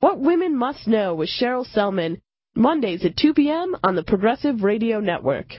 What Women Must Know with Cheryl Selman, Mondays at 2 p.m. on the Progressive Radio Network.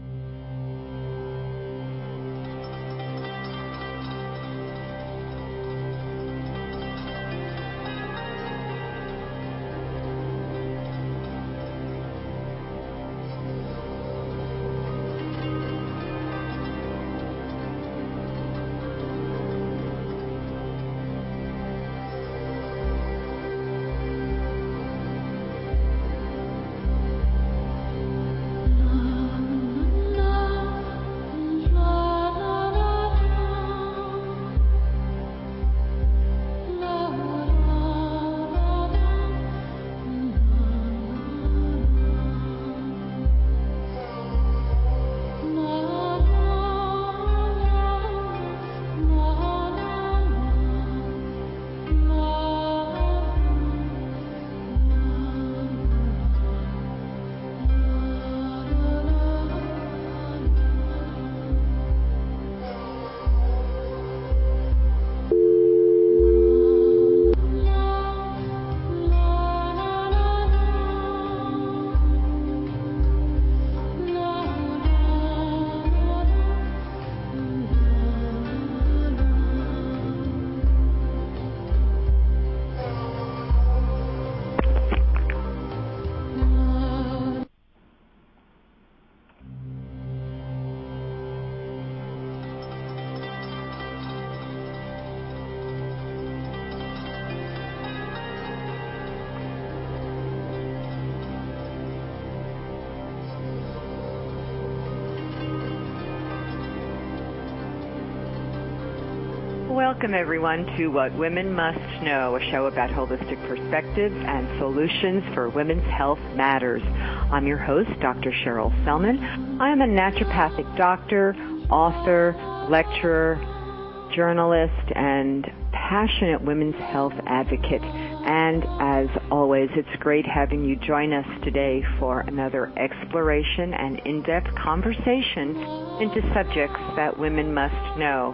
Welcome, everyone, to What Women Must Know, a show about holistic perspectives and solutions for women's health matters. I'm your host, Dr. Cheryl Selman. I am a naturopathic doctor, author, lecturer, journalist, and passionate women's health advocate. And as always, it's great having you join us today for another exploration and in-depth conversation into subjects that women must know.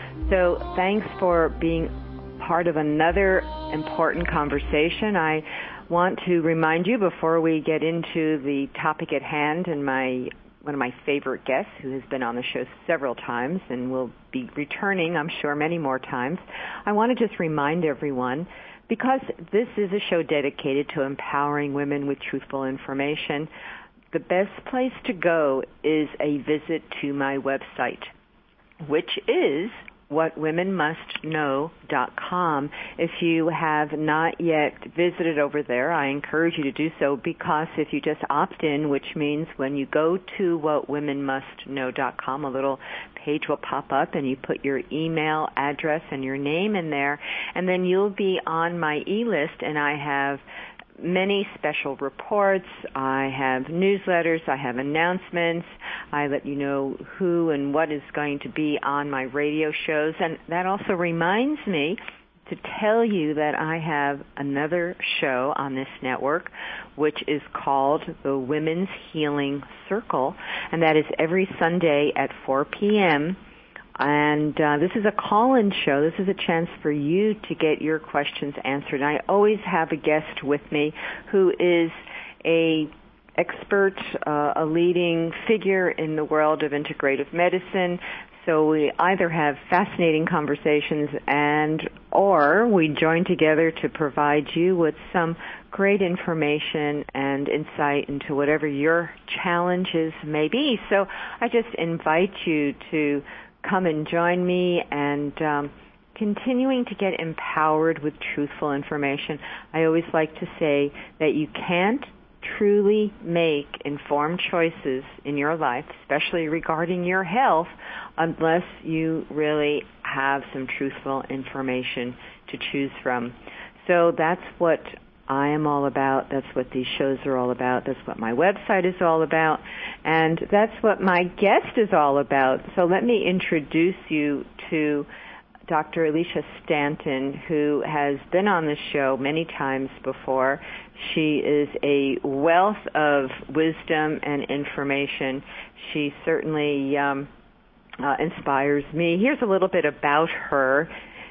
So thanks for being part of another important conversation. I want to remind you before we get into the topic at hand and one of my favorite guests who has been on the show several times and will be returning, I'm sure, many more times. I want to just remind everyone, because this is a show dedicated to empowering women with truthful information, the best place to go is a visit to my website, which is whatwomenmustknow.com. If you have not yet visited over there, I encourage you to do so, because if you just opt in, which means when you go to whatwomenmustknow.com, a little page will pop up and you put your email address and your name in there, and then you'll be on my e-list, and I have many special reports, I have newsletters, I have announcements, I let you know who and what is going to be on my radio shows, and that also reminds me to tell you that I have another show on this network which is called the Women's Healing Circle, and that is every Sunday at 4 p.m., and this is a call-in show. This is a chance for you to get your questions answered. And I always have a guest with me who is a expert, a leading figure in the world of integrative medicine. So we either have fascinating conversations or we join together to provide you with some great information and insight into whatever your challenges may be. So I just invite you to come and join me and continuing to get empowered with truthful information. I always like to say that you can't truly make informed choices in your life, especially regarding your health, unless you really have some truthful information to choose from. So that's what I am all about. That's what these shows are all about. That's what my website is all about. And that's what my guest is all about. So let me introduce you to Dr. Alicia Stanton, who has been on the show many times before. She is a wealth of wisdom and information. She certainly inspires me. Here's a little bit about her.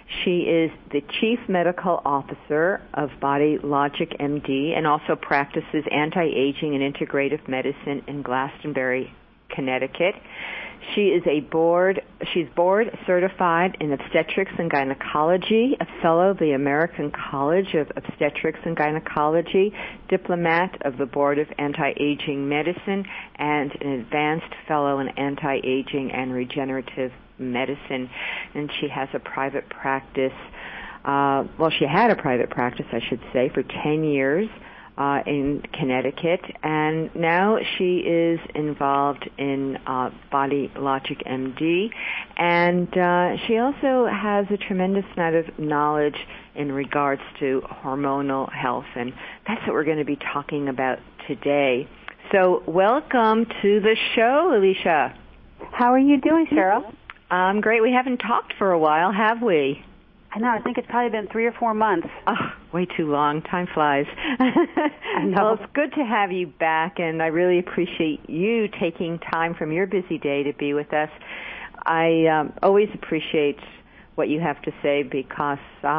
She is the Chief Medical Officer of Body Logic MD and also practices anti-aging and integrative medicine in Glastonbury, Connecticut. She's board certified in obstetrics and gynecology, a fellow of the American College of Obstetrics and Gynecology, diplomat of the Board of Anti-Aging Medicine, and an advanced fellow in anti-aging and regenerative medicine. And she has a private practice, she had a private practice, I should say, for 10 years. In Connecticut, and now she is involved in Body Logic MD, and she also has a tremendous amount of knowledge in regards to hormonal health, and that's what we're going to be talking about today. So welcome to the show, Alicia. How are you doing, Cheryl? I'm great. We haven't talked for a while, have we? I know. I think it's probably been 3 or 4 months. Oh, way too long. Time flies. I know. Well, it's good to have you back, and I really appreciate you taking time from your busy day to be with us. I always appreciate what you have to say because,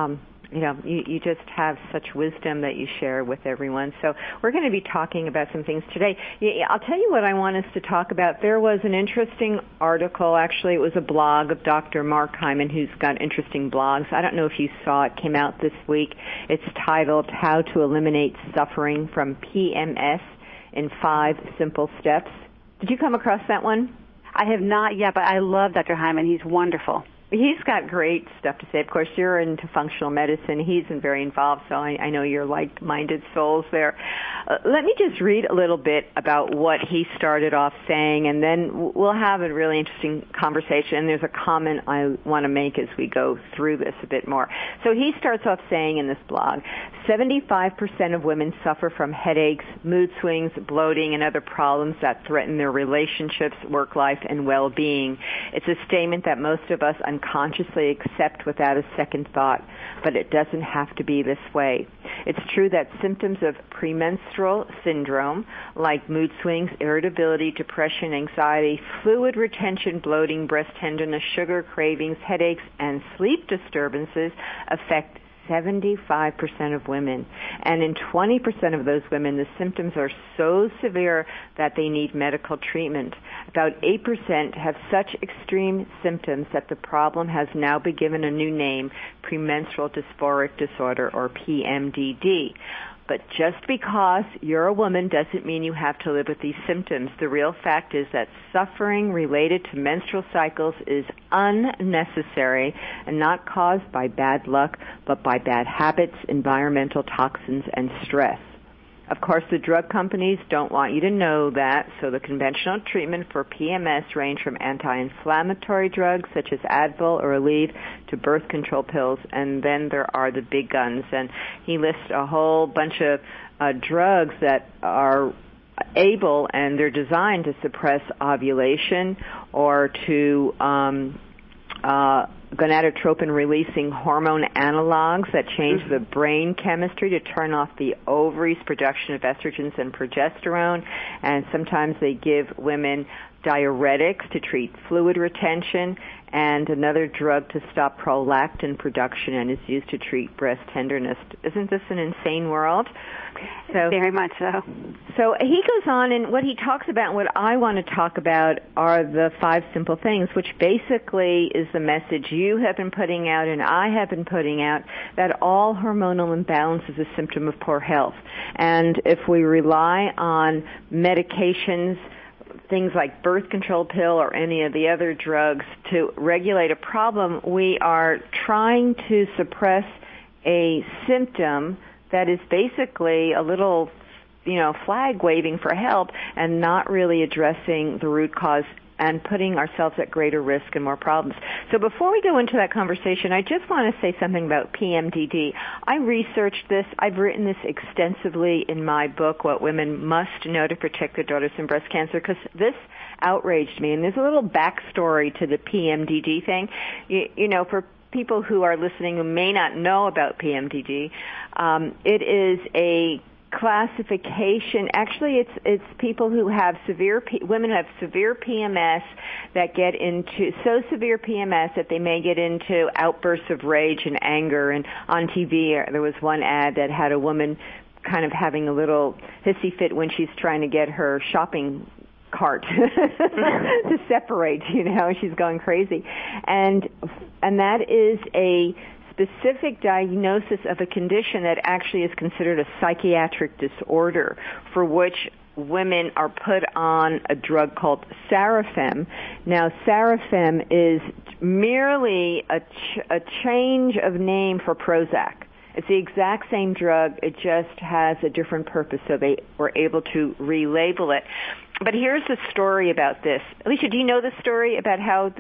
you just have such wisdom that you share with everyone. So we're going to be talking about some things today. I'll tell you what I want us to talk about. There was an interesting article. Actually, it was a blog of Dr. Mark Hyman, who's got interesting blogs. I don't know if you saw it. It came out this week. It's titled How to Eliminate Suffering from PMS in 5 Simple Steps. Did you come across that one? I have not yet, but I love Dr. Hyman. He's wonderful. He's got great stuff to say. Of course, you're into functional medicine. He's very involved, so I know you're like-minded souls there. Let me just read a little bit about what he started off saying, and then we'll have a really interesting conversation. And there's a comment I want to make as we go through this a bit more. So he starts off saying in this blog, 75% of women suffer from headaches, mood swings, bloating, and other problems that threaten their relationships, work life, and well-being. It's a statement that most of us unconsciously accept without a second thought, but it doesn't have to be this way. It's true that symptoms of premenstrual syndrome, like mood swings, irritability, depression, anxiety, fluid retention, bloating, breast tenderness, sugar cravings, headaches, and sleep disturbances, affect 75% of women. And in 20% of those women, the symptoms are so severe that they need medical treatment. About 8% have such extreme symptoms that the problem has now been given a new name, premenstrual dysphoric disorder, or PMDD. But just because you're a woman doesn't mean you have to live with these symptoms. The real fact is that suffering related to menstrual cycles is unnecessary and not caused by bad luck, but by bad habits, environmental toxins, and stress. Of course, the drug companies don't want you to know that, so the conventional treatment for PMS range from anti-inflammatory drugs such as Advil or Aleve to birth control pills, and then there are the big guns. And he lists a whole bunch of drugs that are able, and they're designed to suppress ovulation or to gonadotropin-releasing hormone analogs that change the brain chemistry to turn off the ovaries' production of estrogens and progesterone. And sometimes they give women diuretics to treat fluid retention, and another drug to stop prolactin production, and is used to treat breast tenderness. Isn't this an insane world? So, very much so. So he goes on, and what he talks about, and what I want to talk about, are the 5 simple things, which basically is the message you have been putting out and I have been putting out, that all hormonal imbalance is a symptom of poor health. And if we rely on medications, things like birth control pill or any of the other drugs to regulate a problem, we are trying to suppress a symptom that is basically a little, flag waving for help and not really addressing the root cause and putting ourselves at greater risk and more problems. So before we go into that conversation, I just want to say something about PMDD. I researched this. I've written this extensively in my book, What Women Must Know to Protect Their Daughters from Breast Cancer, because this outraged me. And there's a little backstory to the PMDD thing. For people who are listening who may not know about PMDD, it is a classification. Actually, it's people who have women who have severe PMS that get into so severe PMS that they may get into outbursts of rage and anger. And on TV, there was one ad that had a woman kind of having a little hissy fit when she's trying to get her shopping cart to separate. She's going crazy, and that is a specific diagnosis of a condition that actually is considered a psychiatric disorder, for which women are put on a drug called Sarafem. Now, Sarafem is merely a change of name for Prozac. It's the exact same drug, it just has a different purpose, so they were able to relabel it. But here's the story about this. Alicia, do you know the story about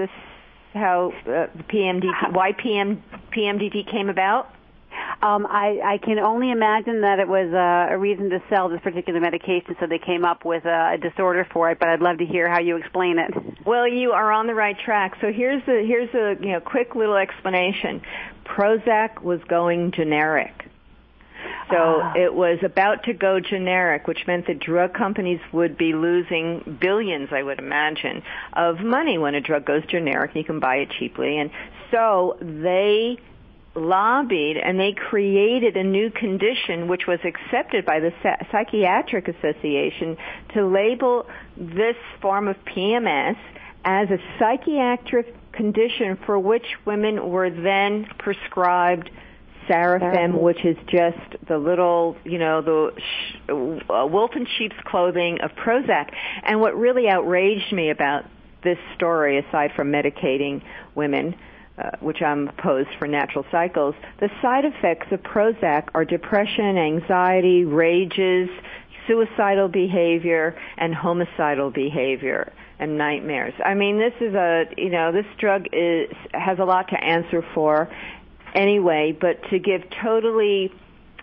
why PMDD came about? I can only imagine that it was a reason to sell this particular medication, so they came up with a disorder for it, but I'd love to hear how you explain it. Well, you are on the right track. So here's a quick little explanation. Prozac was going generic. So it was about to go generic, which meant that drug companies would be losing billions, I would imagine, of money when a drug goes generic. You can buy it cheaply. And so they lobbied and they created a new condition which was accepted by the Psychiatric Association to label this form of PMS as a psychiatric condition for which women were then prescribed Sarafem, which is just the little, the wolf in sheep's clothing of Prozac. And what really outraged me about this story, aside from medicating women, which I'm opposed for natural cycles, the side effects of Prozac are depression, anxiety, rages, suicidal behavior, and homicidal behavior and nightmares. I mean, this is this drug has a lot to answer for anyway, but to give totally,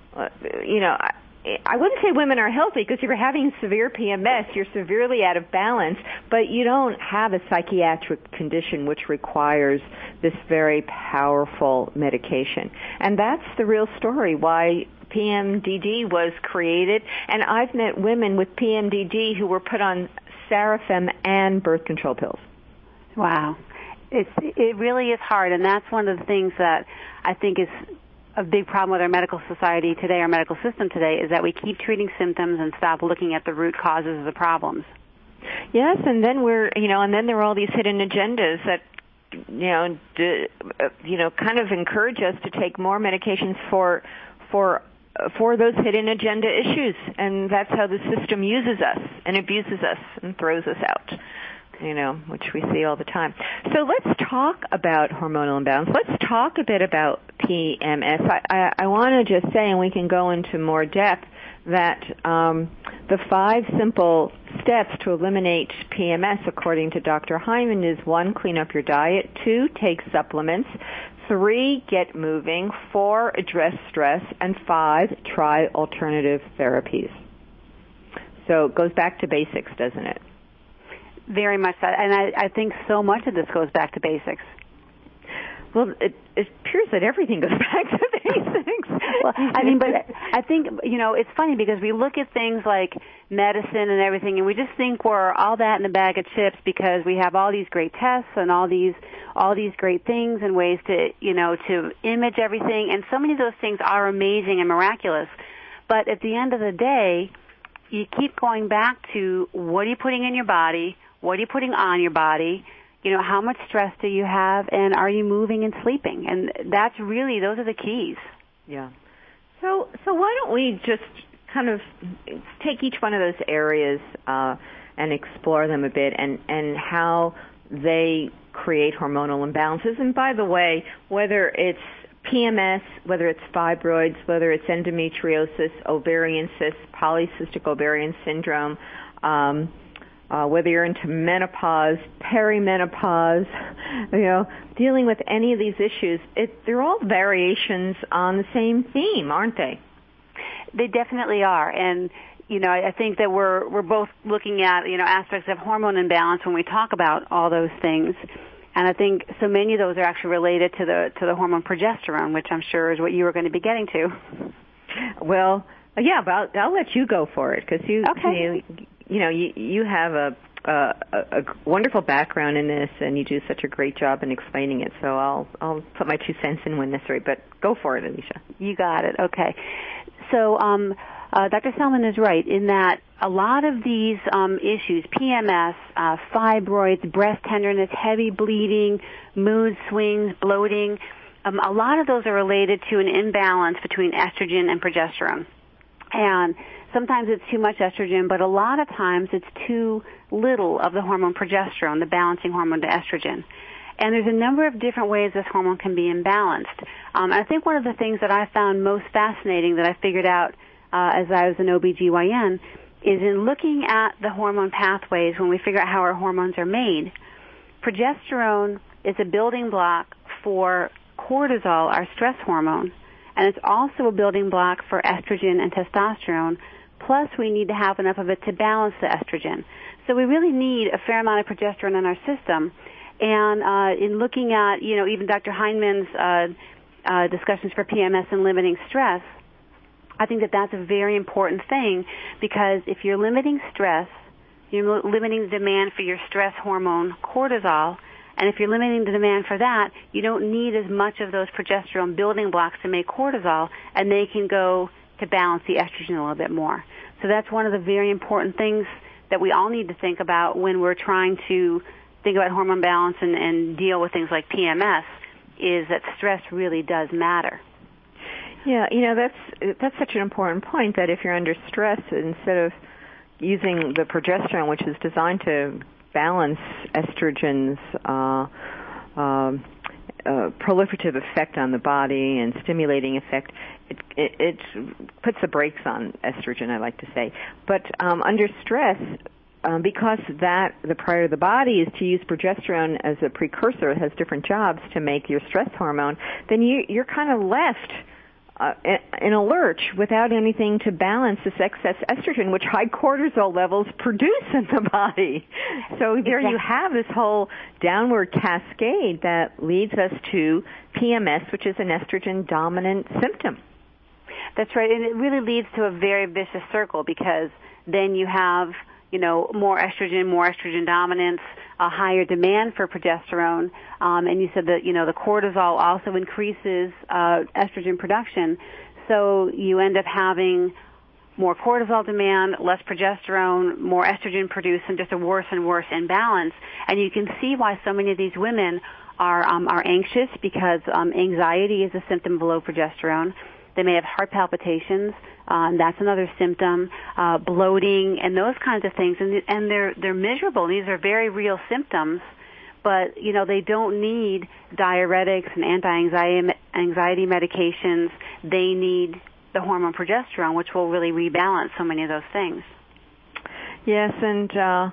I wouldn't say women are healthy, because if you're having severe PMS, you're severely out of balance, but you don't have a psychiatric condition which requires this very powerful medication. And that's the real story, why PMDD was created. And I've met women with PMDD who were put on Sarafem and birth control pills. Wow. It really is hard, and that's one of the things that I think is a big problem with our medical society today, our medical system today, is that we keep treating symptoms and stop looking at the root causes of the problems. Yes, and then and then there are all these hidden agendas that, kind of encourage us to take more medications for those hidden agenda issues, and that's how the system uses us and abuses us and throws us out, which we see all the time. So let's talk about hormonal imbalance. Let's talk a bit about PMS. I want to just say, and we can go into more depth, that the 5 simple steps to eliminate PMS, according to Dr. Hyman, is 1, clean up your diet, 2, take supplements, 3, get moving, 4, address stress, and 5, try alternative therapies. So it goes back to basics, doesn't it? Very much so. And I think so much of this goes back to basics. Well, it appears that everything goes back to basics. Well, but I think, it's funny because we look at things like medicine and everything, and we just think we're all that in a bag of chips because we have all these great tests and all these great things and ways to, to image everything. And so many of those things are amazing and miraculous. But at the end of the day, you keep going back to what are you putting in your body, what are you putting on your body, how much stress do you have, and are you moving and sleeping? And those are the keys. Yeah. So why don't we just kind of take each one of those areas and explore them a bit and how they create hormonal imbalances. And by the way, whether it's PMS, whether it's fibroids, whether it's endometriosis, ovarian cysts, polycystic ovarian syndrome, whether you're into menopause, perimenopause, dealing with any of these issues, they're all variations on the same theme, aren't they? They definitely are. And, I think that we're both looking at, aspects of hormone imbalance when we talk about all those things. And I think so many of those are actually related to the hormone progesterone, which I'm sure is what you were going to be getting to. Well, Yeah, but I'll let you go for it because you have a wonderful background in this, and you do such a great job in explaining it. So I'll put my 2 cents in when necessary. But go for it, Alicia. You got it. Okay. So Dr. Selman is right in that a lot of these issues, PMS, fibroids, breast tenderness, heavy bleeding, mood swings, bloating, a lot of those are related to an imbalance between estrogen and progesterone. And sometimes it's too much estrogen, but a lot of times it's too little of the hormone progesterone, the balancing hormone to estrogen. And there's a number of different ways this hormone can be imbalanced. I think one of the things that I found most fascinating that I figured out as I was an OBGYN is in looking at the hormone pathways when we figure out how our hormones are made. Progesterone is a building block for cortisol, our stress hormone, and it's also a building block for estrogen and testosterone. Plus, we need to have enough of it to balance the estrogen. So we really need a fair amount of progesterone in our system. And in looking at, even Dr. Heinemann's discussions for PMS and limiting stress, I think that that's a very important thing because if you're limiting stress, you're limiting the demand for your stress hormone, cortisol, and if you're limiting the demand for that, you don't need as much of those progesterone building blocks to make cortisol, and they can go to balance the estrogen a little bit more. So that's one of the very important things that we all need to think about when we're trying to think about hormone balance and deal with things like PMS, is that stress really does matter. Yeah, that's such an important point that if you're under stress, instead of using the progesterone, which is designed to balance estrogen's proliferative effect on the body and stimulating effect, it puts the brakes on estrogen, I like to say. But under stress, because the priority of the body is to use progesterone as a precursor, it has different jobs to make your stress hormone, then you're kind of left in a lurch without anything to balance this excess estrogen, which high cortisol levels produce in the body. So there you have this whole downward cascade that leads us to PMS, which is an estrogen-dominant symptom. That's right, and it really leads to a very vicious circle because then you have more estrogen dominance, a higher demand for progesterone, and you said that, the cortisol also increases estrogen production, so you end up having more cortisol demand, less progesterone, more estrogen produced, and just a worse and worse imbalance. And you can see why so many of these women are anxious because anxiety is a symptom of low progesterone. They may have heart palpitations. That's another symptom, bloating, and those kinds of things. And they're miserable. These are very real symptoms, but they don't need diuretics and anti-anxiety medications. They need the hormone progesterone, which will really rebalance so many of those things. Yes, and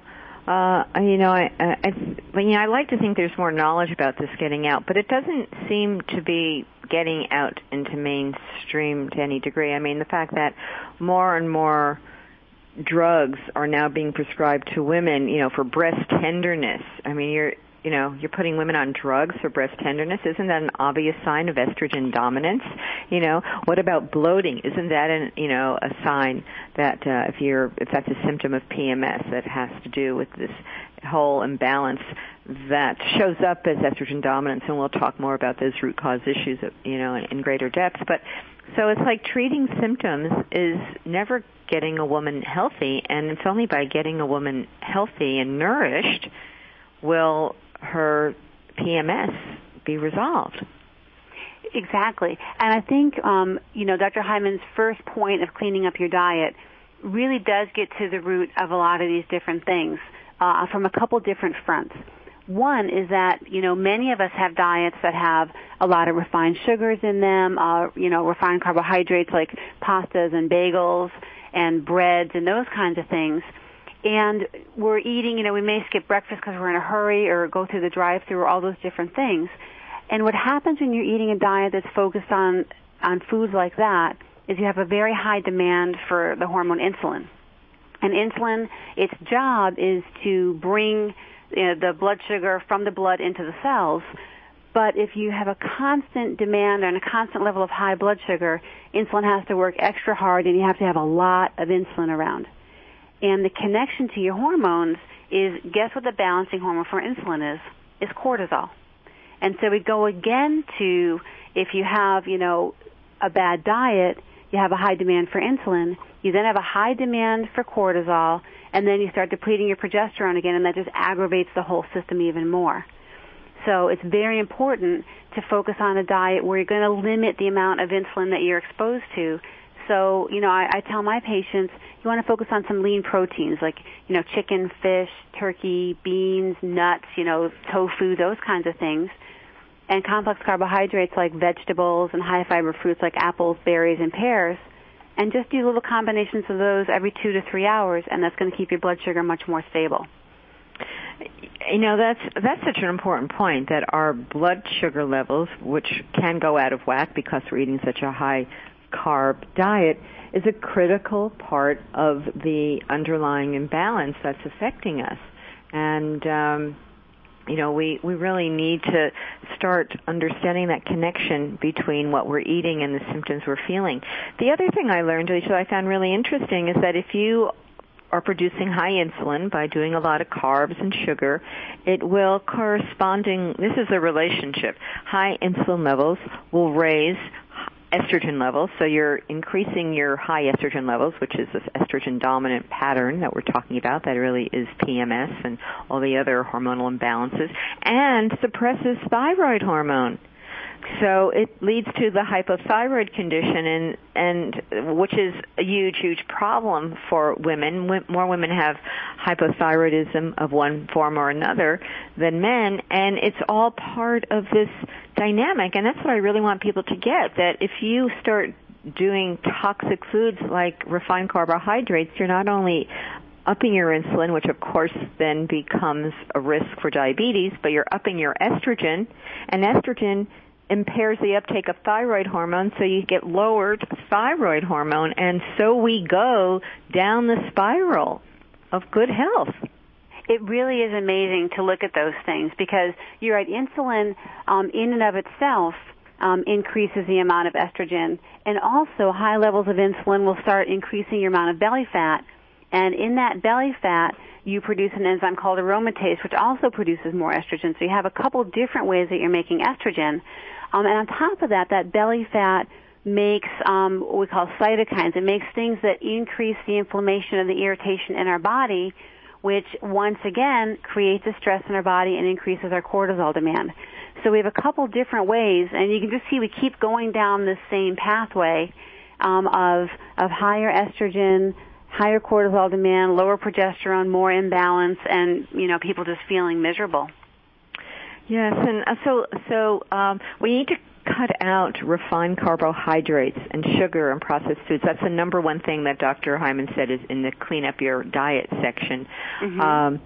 I like to think there's more knowledge about this getting out, but it doesn't seem to be getting out into mainstream to any degree. I mean, the fact that more and more drugs are now being prescribed to women, for breast tenderness. I mean, you're putting women on drugs for breast tenderness. Isn't that an obvious sign of estrogen dominance? What about bloating? Isn't that a sign that if that's a symptom of PMS that has to do with this whole imbalance that shows up as estrogen dominance? And we'll talk more about those root cause issues, in greater depth. But so it's like treating symptoms is never getting a woman healthy, and it's only by getting a woman healthy and nourished will her PMS be resolved. Exactly. And I think, Dr. Heinemann's first point of cleaning up your diet really does get to the root of a lot of these different things from a couple different fronts. One is that, many of us have diets that have a lot of refined sugars in them, refined carbohydrates like pastas and bagels and breads and those kinds of things. And we're eating, we may skip breakfast because we're in a hurry or go through the drive-thru or all those different things. And what happens when you're eating a diet that's focused on foods like that is you have a very high demand for the hormone insulin. And insulin, its job is to bring the blood sugar from the blood into the cells. But if you have a constant demand and a constant level of high blood sugar, insulin has to work extra hard, and you have to have a lot of insulin around. And the connection to your hormones is, guess what the balancing hormone for insulin is? It's cortisol. And so we go again to, if you have, a bad diet, you have a high demand for insulin, you then have a high demand for cortisol, and then you start depleting your progesterone again, and that just aggravates the whole system even more. So it's very important to focus on a diet where you're going to limit the amount of insulin that you're exposed to. So, I tell my patients, you want to focus on some lean proteins like, chicken, fish, turkey, beans, nuts, tofu, those kinds of things. And complex carbohydrates like vegetables and high fiber fruits like apples, berries, and pears. And just do little combinations of those every 2 to 3 hours, and that's going to keep your blood sugar much more stable. That's such an important point, that our blood sugar levels, which can go out of whack because we're eating such a high carb diet, is a critical part of the underlying imbalance that's affecting us. And we really need to start understanding that connection between what we're eating and the symptoms we're feeling. The other thing I learned, Alicia, that I found really interesting, is that if you are producing high insulin by doing a lot of carbs and sugar, it will this is a relationship. High insulin levels will raise estrogen levels, so you're increasing your high estrogen levels, which is this estrogen dominant pattern that we're talking about that really is PMS and all the other hormonal imbalances, and suppresses thyroid hormone. So it leads to the hypothyroid condition, and which is a huge, huge problem for women. More women have hypothyroidism of one form or another than men, and it's all part of this dynamic. And that's what I really want people to get, that if you start doing toxic foods like refined carbohydrates, you're not only upping your insulin, which of course then becomes a risk for diabetes, but you're upping your estrogen, and estrogen impairs the uptake of thyroid hormone, so you get lowered thyroid hormone, and so we go down the spiral of good health. It really is amazing to look at those things, because you're right, insulin in and of itself increases the amount of estrogen, and also high levels of insulin will start increasing your amount of belly fat, and in that belly fat you produce an enzyme called aromatase, which also produces more estrogen. So you have a couple different ways that you're making estrogen. And on top of that, that belly fat makes what we call cytokines. It makes things that increase the inflammation and the irritation in our body, which once again creates a stress in our body and increases our cortisol demand. So we have a couple different ways, and you can just see we keep going down this same pathway of higher estrogen, higher cortisol demand, lower progesterone, more imbalance, and people just feeling miserable. Yes, and so we need to cut out refined carbohydrates and sugar and processed foods. That's the number one thing that Dr. Hyman said is in the clean up your diet section. Mm-hmm.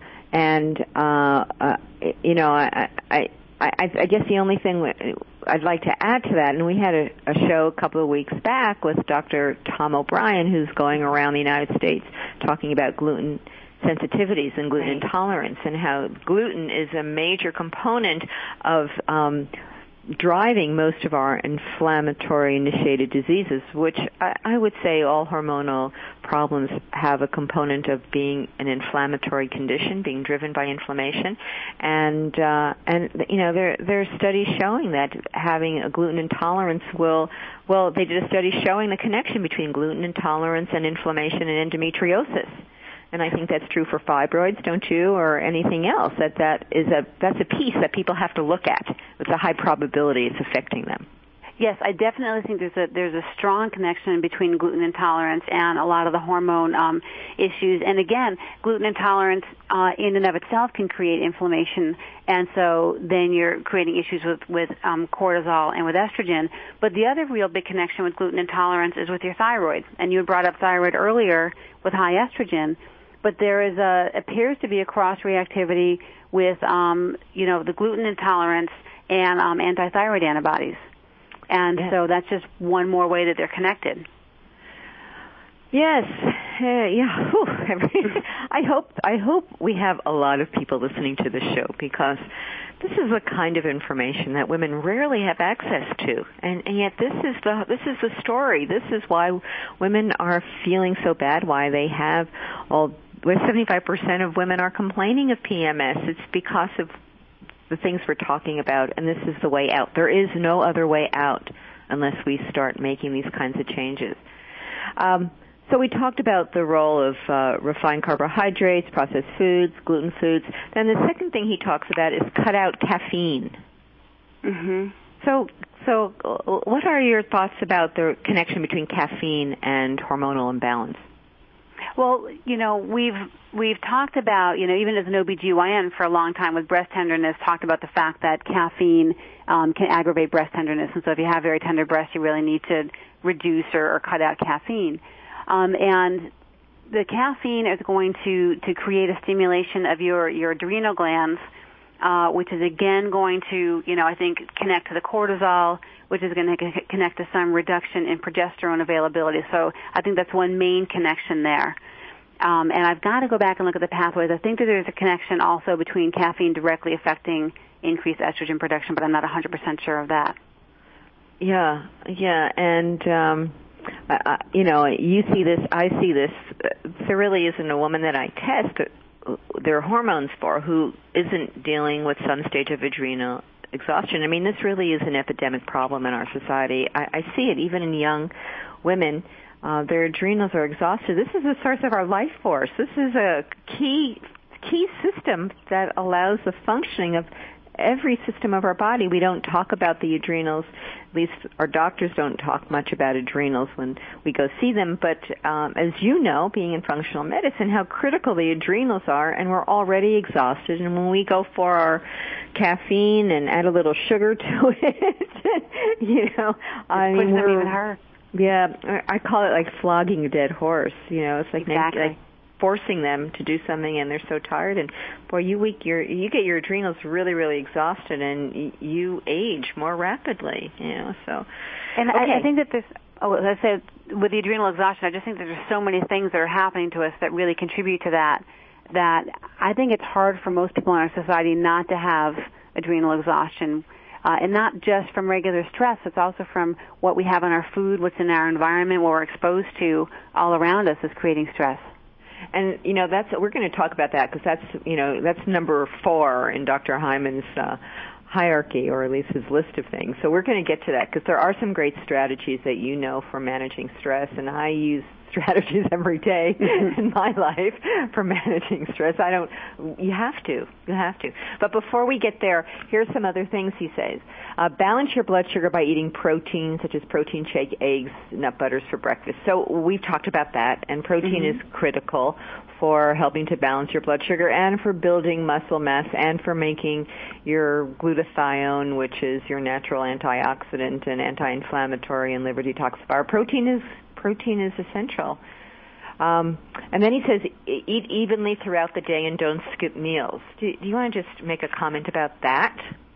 I guess the only thing I'd like to add to that, and we had a show a couple of weeks back with Dr. Tom O'Brien, who's going around the United States talking about gluten sensitivities and gluten intolerance, and how gluten is a major component of driving most of our inflammatory-initiated diseases, which I would say all hormonal problems have a component of being an inflammatory condition, being driven by inflammation. And there are studies showing that having a gluten intolerance they did a study showing the connection between gluten intolerance and inflammation and endometriosis. And I think that's true for fibroids, don't you, or anything else? That's a piece that people have to look at. It's a high probability it's affecting them. Yes, I definitely think there's a strong connection between gluten intolerance and a lot of the hormone issues. And again, gluten intolerance in and of itself can create inflammation, and so then you're creating issues with cortisol and with estrogen. But the other real big connection with gluten intolerance is with your thyroid. And you had brought up thyroid earlier with high estrogen. But there appears to be a cross-reactivity with, the gluten intolerance and antithyroid antibodies. And so that's just one more way that they're connected. Yes. Yeah. Whew. I hope we have a lot of people listening to the show, because This is the kind of information that women rarely have access to, and yet this is the story. This is why women are feeling so bad. Why they have 75% of women are complaining of PMS. It's because of the things we're talking about, and this is the way out. There is no other way out unless we start making these kinds of changes. So we talked about the role of refined carbohydrates, processed foods, gluten foods. Then the second thing he talks about is cut out caffeine. Mm-hmm. So what are your thoughts about the connection between caffeine and hormonal imbalance? Well, we've talked about, even as an OBGYN for a long time with breast tenderness, talked about the fact that caffeine can aggravate breast tenderness. And so if you have very tender breasts, you really need to reduce or cut out caffeine. And the caffeine is going to create a stimulation of your adrenal glands, which is again going to, I think, connect to the cortisol, which is going to connect to some reduction in progesterone availability. So I think that's one main connection there. And I've got to go back and look at the pathways. I think that there's a connection also between caffeine directly affecting increased estrogen production, but I'm not 100% sure of that. Yeah, and you see this, I see this. There really isn't a woman that I test their hormones for who isn't dealing with some stage of adrenal exhaustion. I mean, this really is an epidemic problem in our society. I see it even in young women. Their adrenals are exhausted. This is the source of our life force. This is a key system that allows the functioning of every system of our body. We don't talk about the adrenals, at least our doctors don't talk much about adrenals when we go see them, but as you know, being in functional medicine, how critical the adrenals are, and we're already exhausted, and when we go for our caffeine and add a little sugar to it, I mean, we're even hurt. Yeah, I call it like flogging a dead horse, it's like exactly. Like forcing them to do something, and they're so tired, and boy, you get your adrenals really, really exhausted, and you age more rapidly, so. And okay. I think that this, as I said, with the adrenal exhaustion, I just think that there's so many things that are happening to us that really contribute to that I think it's hard for most people in our society not to have adrenal exhaustion. And not just from regular stress, it's also from what we have in our food, what's in our environment, what we're exposed to all around us is creating stress. And, we're going to talk about that because that's number 4 in Dr. Hyman's hierarchy, or at least his list of things. So we're going to get to that because there are some great strategies that for managing stress, and I use strategies every day in my life for managing stress. You have to. But before we get there, here's some other things he says. Balance your blood sugar by eating protein, such as protein shake, eggs, nut butters for breakfast. So we've talked about that, and protein is critical for helping to balance your blood sugar and for building muscle mass and for making your glutathione, which is your natural antioxidant and anti-inflammatory and liver detoxifier. Protein is essential. And then he says, eat evenly throughout the day and don't skip meals. Do you want to just make a comment about that?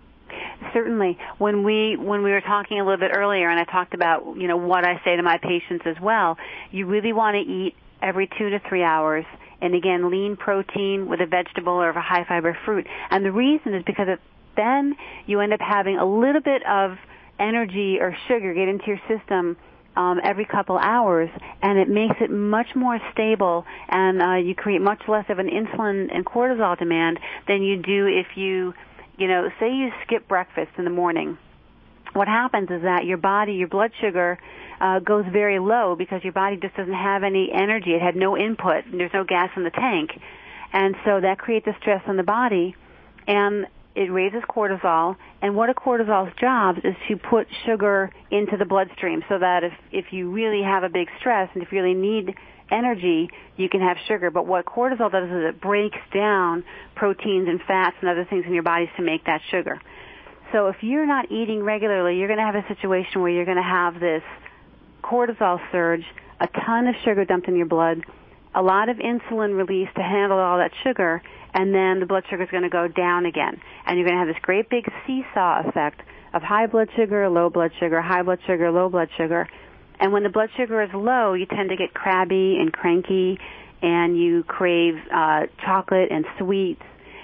Certainly. When we were talking a little bit earlier, and I talked about, what I say to my patients as well, you really want to eat every 2 to 3 hours, and again, lean protein with a vegetable or a high-fiber fruit. And the reason is because then you end up having a little bit of energy or sugar get into your system every couple hours, and it makes it much more stable, and you create much less of an insulin and cortisol demand than you do if you, say you skip breakfast in the morning. What happens is that your blood sugar goes very low because your body just doesn't have any energy. It had no input, and there's no gas in the tank. And so that creates a stress on the body, and it raises cortisol, and one of cortisol's jobs is to put sugar into the bloodstream so that if you really have a big stress and if you really need energy, you can have sugar. But what cortisol does is it breaks down proteins and fats and other things in your bodies to make that sugar. So if you're not eating regularly, you're going to have a situation where you're going to have this cortisol surge, a ton of sugar dumped in your blood, a lot of insulin released to handle all that sugar, and then the blood sugar is going to go down again. And you're going to have this great big seesaw effect of high blood sugar, low blood sugar, high blood sugar, low blood sugar. And when the blood sugar is low, you tend to get crabby and cranky, and you crave chocolate and sweets.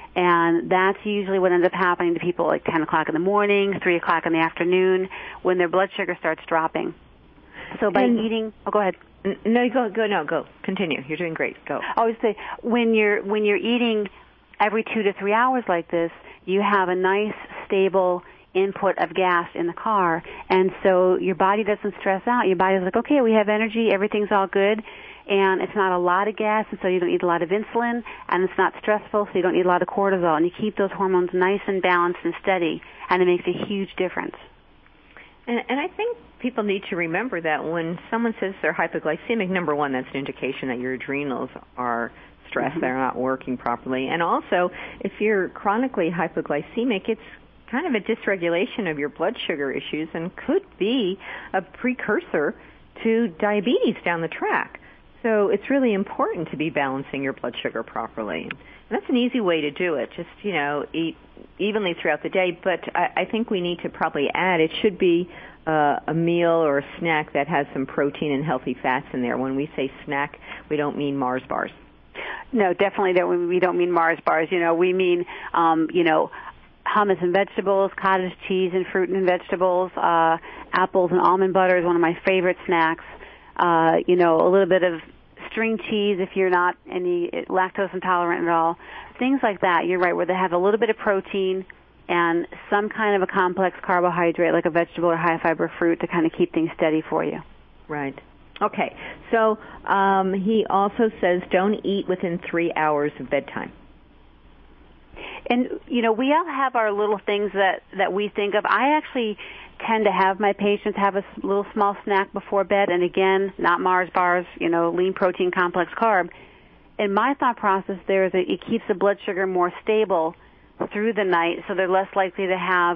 And that's usually what ends up happening to people like 10 o'clock in the morning, 3 o'clock in the afternoon, when their blood sugar starts dropping. So by eating, go ahead. No, go. Continue. You're doing great. Go. I always say, when you're eating every 2 to 3 hours like this, you have a nice, stable input of gas in the car, and so your body doesn't stress out. Your body's like, okay, we have energy, everything's all good, and it's not a lot of gas, and so you don't need a lot of insulin, and it's not stressful, so you don't need a lot of cortisol, and you keep those hormones nice and balanced and steady, and it makes a huge difference. And I think people need to remember that when someone says they're hypoglycemic, number one, that's an indication that your adrenals are stressed, they're not working properly. And also, if you're chronically hypoglycemic, it's kind of a dysregulation of your blood sugar issues and could be a precursor to diabetes down the track. So it's really important to be balancing your blood sugar properly. And that's an easy way to do it. Just, eat evenly throughout the day. But I think we need to probably add, it should be a meal or a snack that has some protein and healthy fats in there. When we say snack, we don't mean Mars bars. No, definitely we don't mean Mars bars. We mean, hummus and vegetables, cottage cheese and fruit and vegetables, apples and almond butter is one of my favorite snacks. A little bit of string cheese if you're not any lactose intolerant at all. Things like that, you're right, where they have a little bit of protein and some kind of a complex carbohydrate like a vegetable or high-fiber fruit to kind of keep things steady for you. Right. Okay. So he also says don't eat within 3 hours of bedtime. And, we all have our little things that we think of. I actually tend to have my patients have a little small snack before bed, and again, not Mars bars, lean protein complex carb. And my thought process there is that it keeps the blood sugar more stable through the night, so they're less likely to have,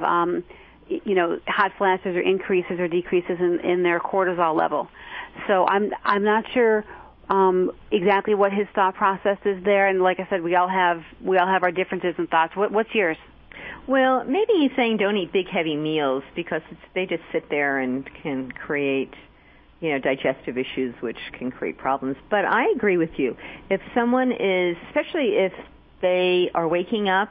hot flashes or increases or decreases in their cortisol level. So I'm not sure exactly what his thought process is there, and like I said, we all have our differences in thoughts. What's yours? Well, maybe he's saying don't eat big, heavy meals because they just sit there and can create, digestive issues, which can create problems. But I agree with you. If someone is, especially if they are waking up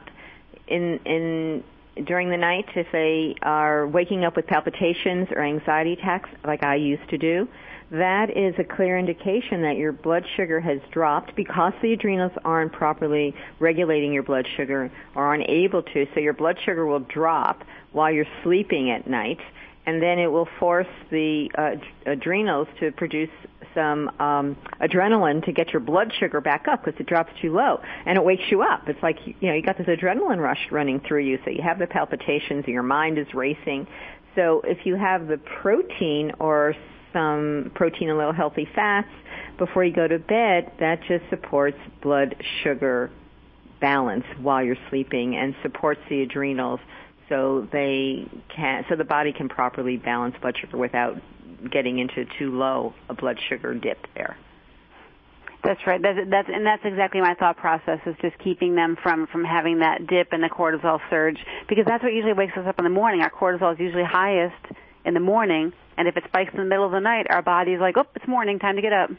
during the night, if they are waking up with palpitations or anxiety attacks, like I used to do, that is a clear indication that your blood sugar has dropped because the adrenals aren't properly regulating your blood sugar or aren't able to. So your blood sugar will drop while you're sleeping at night, and then it will force the adrenals to produce some adrenaline to get your blood sugar back up because it drops too low, and it wakes you up. It's like, you got this adrenaline rush running through you, so you have the palpitations and your mind is racing. So if you have the protein or some protein and little healthy fats before you go to bed, that just supports blood sugar balance while you're sleeping and supports the adrenals so the body can properly balance blood sugar without getting into too low a blood sugar dip there. That's right. That's exactly my thought process, is just keeping them from having that dip and the cortisol surge, because that's what usually wakes us up in the morning. Our cortisol is usually highest in the morning, and if it spikes in the middle of the night, our body's like, oh, it's morning, time to get up.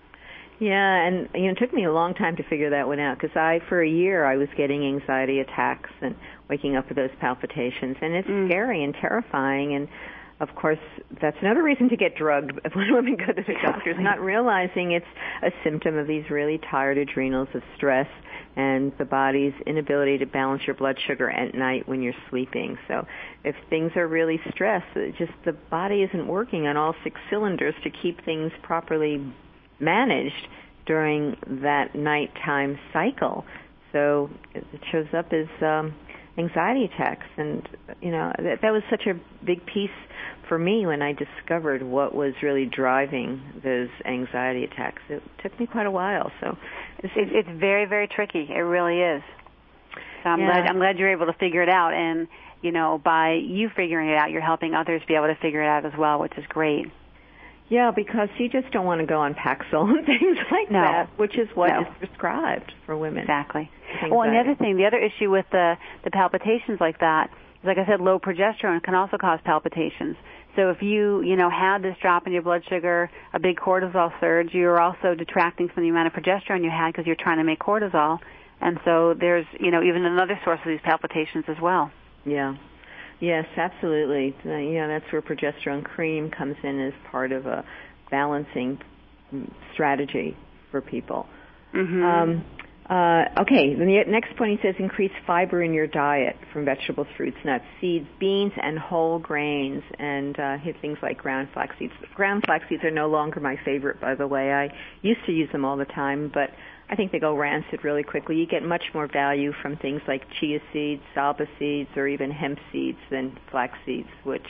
Yeah, and it took me a long time to figure that one out, because for a year I was getting anxiety attacks and waking up with those palpitations, and it's scary and terrifying, and of course, that's another reason to get drugged when women go to the doctors, not realizing it's a symptom of these really tired adrenals, of stress, and the body's inability to balance your blood sugar at night when you're sleeping. So if things are really stressed, just the body isn't working on all 6 cylinders to keep things properly managed during that nighttime cycle. So it shows up as anxiety attacks, and that was such a big piece for me when I discovered what was really driving those anxiety attacks. It took me quite a while. So it's very, very tricky. It really is. So I'm glad you're able to figure it out, and by you figuring it out, you're helping others be able to figure it out as well, which is great. Yeah, because you just don't want to go on Paxil and things like that, which is what is prescribed for women. Exactly. Well, and the other issue with the palpitations like that is, like I said, low progesterone can also cause palpitations. So if you had this drop in your blood sugar, a big cortisol surge, you're also detracting from the amount of progesterone you had because you're trying to make cortisol, And so there's, even another source of these palpitations as well. Yeah. Yes, absolutely. That's where progesterone cream comes in as part of a balancing strategy for people. Mm-hmm. Okay, the next point he says increase fiber in your diet from vegetables, fruits, nuts, seeds, beans, and whole grains, and hit things like ground flax seeds. Ground flax seeds are no longer my favorite, by the way. I used to use them all the time, but I think they go rancid really quickly. You get much more value from things like chia seeds, salba seeds, or even hemp seeds than flax seeds, which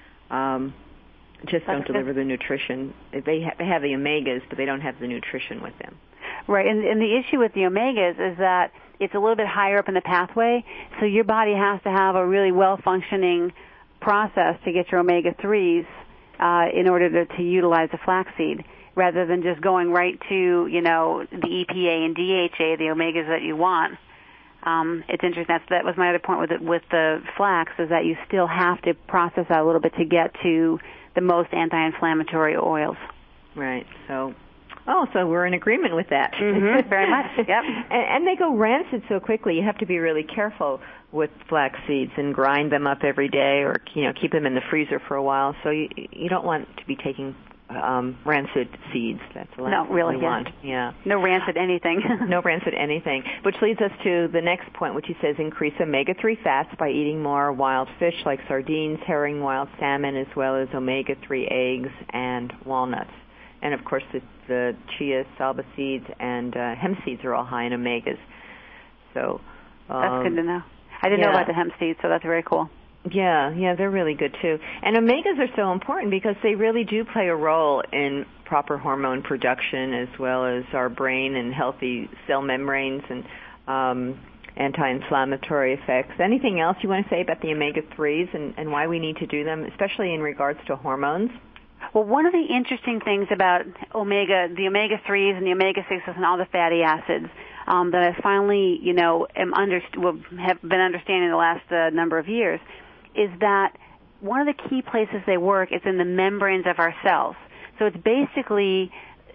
just don't deliver the nutrition. They have the omegas, but they don't have the nutrition with them. Right, and the issue with the omegas is that it's a little bit higher up in the pathway, so your body has to have a really well-functioning process to get your omega-3s in order to utilize the flaxseed, rather than just going right to, the EPA and DHA, the omegas that you want. It's interesting. That was my other point with the flax, is that you still have to process that a little bit to get to the most anti-inflammatory oils. Right, so we're in agreement with that. Mm-hmm, very much, yep. And they go rancid so quickly. You have to be really careful with flax seeds and grind them up every day, or keep them in the freezer for a while. So you don't want to be taking rancid seeds. That's the last thing we want. Yeah. No rancid anything. No rancid anything. Which leads us to the next point, which he says increase omega-3 fats by eating more wild fish like sardines, herring, wild salmon, as well as omega-3 eggs and walnuts. And, of course, the chia, salba seeds, and hemp seeds are all high in omegas. So that's good to know. I didn't know about the hemp seeds, so that's very cool. Yeah, they're really good, too. And omegas are so important because they really do play a role in proper hormone production, as well as our brain and healthy cell membranes and anti-inflammatory effects. Anything else you want to say about the omega-3s and why we need to do them, especially in regards to hormones? Well, one of the interesting things about the omega-3s and the omega-6s and all the fatty acids that I finally, have been understanding the last number of years, is that one of the key places they work is in the membranes of our cells. So it's basically,